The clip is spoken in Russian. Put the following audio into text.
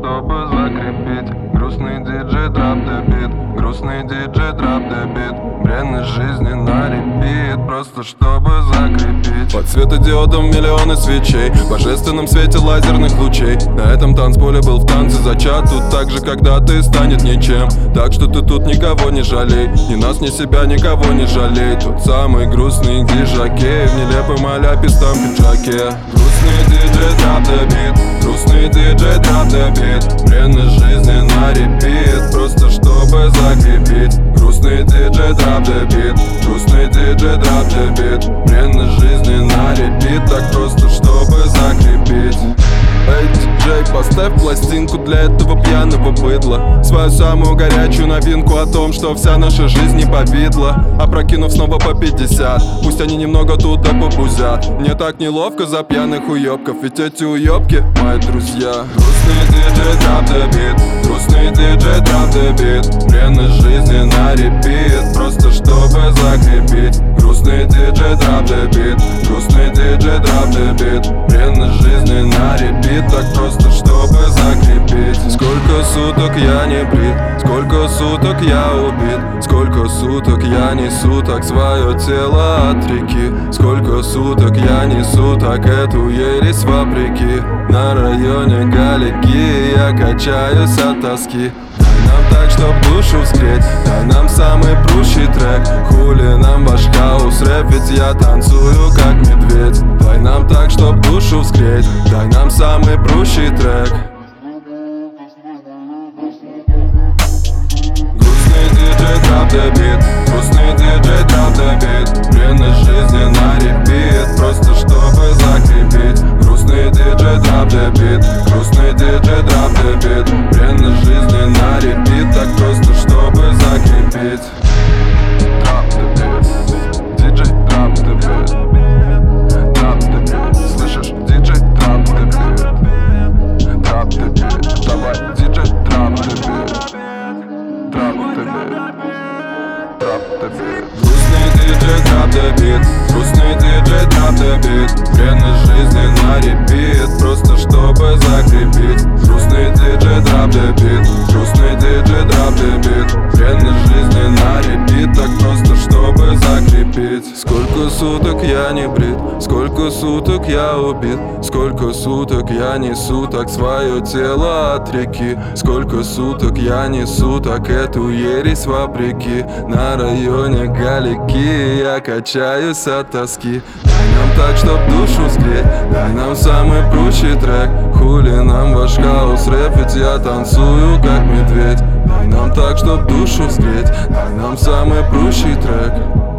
чтобы закрепить. Грустный диджей драп де бит, грустный диджей драп де бит. Бренность жизни на репит, просто чтобы закрепить. Под светодиодом миллионы свечей, в божественном свете лазерных лучей. На этом танцполе был в танце зачат. Тут так же когда-то и станет ничем. Так что ты тут никого не жалей, ни нас, ни себя, никого не жалей. Тот самый грустный диджакей в нелепом аляпистом пиджаке. Грустный диджей драп де бит, грустный диджей драп де бит. Бренность жизни на репит, просто чтобы закрепить. Грустный диджей драп де бит, грустный диджей драп де бит. Бренность жизни на репит, так просто чтобы закрепить. Эй, диджей, поставь пластинку для этого пьяного быдла, свою самую горячую новинку о том, что вся наша жизнь не повидла. Опрокинув снова по 50, пусть они немного тут да побузят. Мне так неловко за пьяных уёбков, ведь эти уёбки мои друзья. Грустный диджей драп де бит, грустный диджей драп де бит. Бренность жизни на репит, просто чтобы закрепить. Грустный диджей драп де бит, грустный диджей драп де бит. Бренность жизни на репит, так просто чтобы закрепить. Сколько суток я не брит, сколько суток я убит. Сколько суток я несу так свое тело от реки. Сколько суток я несу так эту ересь вопреки. На районе Галики я качаюсь от тоски. Дай нам так, чтоб душу вскреть, дай нам самый прущий трек. Хули нам ваш хаус рэп, ведь я танцую как медведь. Дай нам так, чтоб душу вскреть, дай нам самый прущий трек. Грустный диджей драп де бит, грустный диджей драп де бит. Бренность жизни на репит, просто чтобы закрепить. Грустный диджей драп де бит, грустный диджей драп де бит. Бренность жизни на репит, так просто чтобы закрепить. Драп де бит, диджей драп де бит. Драп де бит, слышишь, диджей драп де бит. Драп де бит, давай, диджей драп де бит. Драп де бит, драп де бит. Грустный диджей драп де бит, грустный диджей драп де бит. Бренность жизни на репит, просто чтобы закрепить. Грустный диджей драп де бит, грустный диджей драп де бит. Бренность жизни на репит, так просто чтобы закрепить. Сколько суток я не брит, сколько суток я убит. Сколько суток я несу так свое тело от реки. Сколько суток я несу так эту ересь вопреки. На районе Галики я качаюсь от тоски. Дай нам так, чтоб душу сгреть, дай нам самый прущий трек. Хули нам ваш хаус рэп, ведь я танцую как медведь. Дай нам так, чтоб душу сгреть, дай нам самый прущий трек.